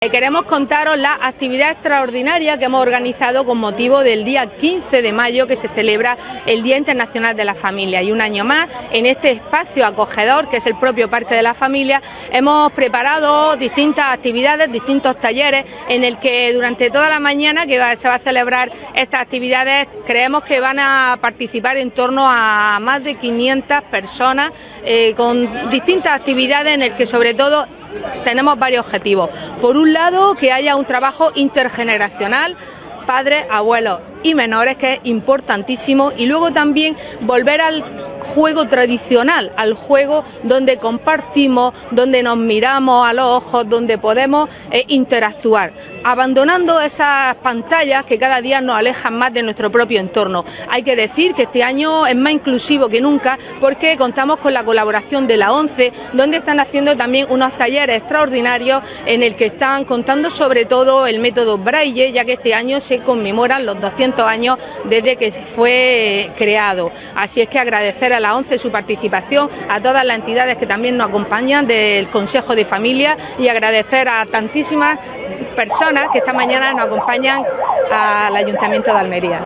Queremos contaros la actividad extraordinaria que hemos organizado con motivo del día 15 de mayo, que se celebra el Día Internacional de la Familia. Y un año más, en este espacio acogedor, que es el propio Parque de la Familia, hemos preparado distintas actividades, distintos talleres, en el que durante toda la mañana que se va a celebrar estas actividades, creemos que van a participar en torno a más de 500 personas, con distintas actividades en el que sobre todo tenemos varios objetivos. Por un lado, que haya un trabajo intergeneracional, padres, abuelos y menores, que es importantísimo, y luego también volver al juego tradicional, al juego donde compartimos, donde nos miramos a los ojos, donde podemos interactuar, abandonando esas pantallas que cada día nos alejan más de nuestro propio entorno. Hay que decir que este año es más inclusivo que nunca, porque contamos con la colaboración de la ONCE, donde están haciendo también unos talleres extraordinarios en el que están contando sobre todo el método Braille, ya que este año se conmemoran los 200 años desde que fue creado. Así es que agradecer a la ONCE su participación, a todas las entidades que también nos acompañan del Consejo de Familia, y agradecer a tantísimas personas que esta mañana nos acompañan al Ayuntamiento de Almería.